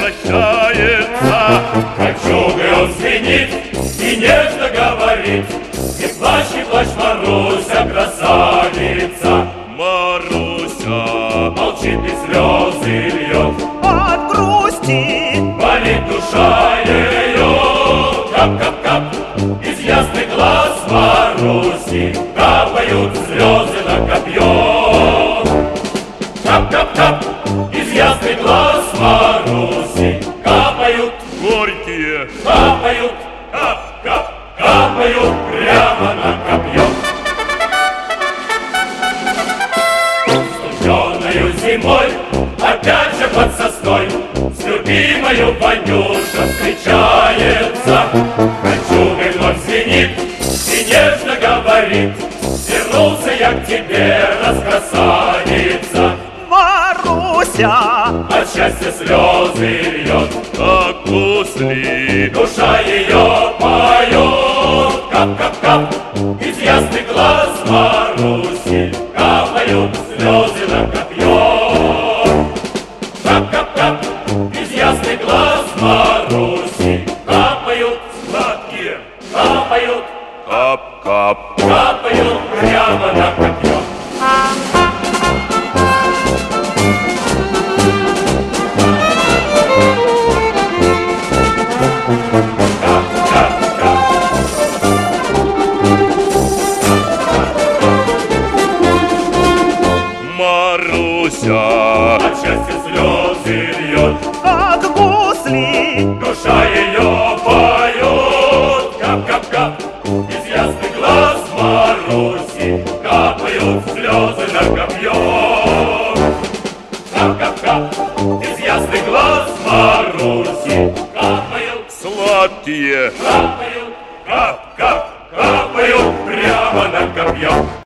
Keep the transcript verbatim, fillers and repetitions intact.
возвращается. Кольчугой он звенит и нежно говорит: не плачь, не плачь, Маруся, красавица. Маруся Молчит и слезы льет от грусти, болит душа ее. Кап-кап-кап из ясных глаз Маруси капают слезы на копье. Кап-кап-кап из ясных глаз Маруси капают, горькие, капают, кап-кап, капают прямо на копье. Студеною зимой опять же под сосной с любимою Ванюша встречается. Кольчугой вновь звенит и нежно говорит: вернулся я к тебе, раскрасавица. Маруся, От счастья слезы льет, как гусли. душа ее поет. Кап-кап-кап из ясных глаз Маруси капают слезы на копье. Кап-кап-кап из ясных глаз Маруси капают сладкие, капают, Кап-кап, капают прямо на копье. Маруся От счастья слезы льет, как гусли, душа ее поет. Кап-кап-кап из ясных глаз Маруси капают слезы на копье. Кап-кап-кап из ясных глаз Маруси капают, сладкие. капают, кап-кап, капают прямо на копье.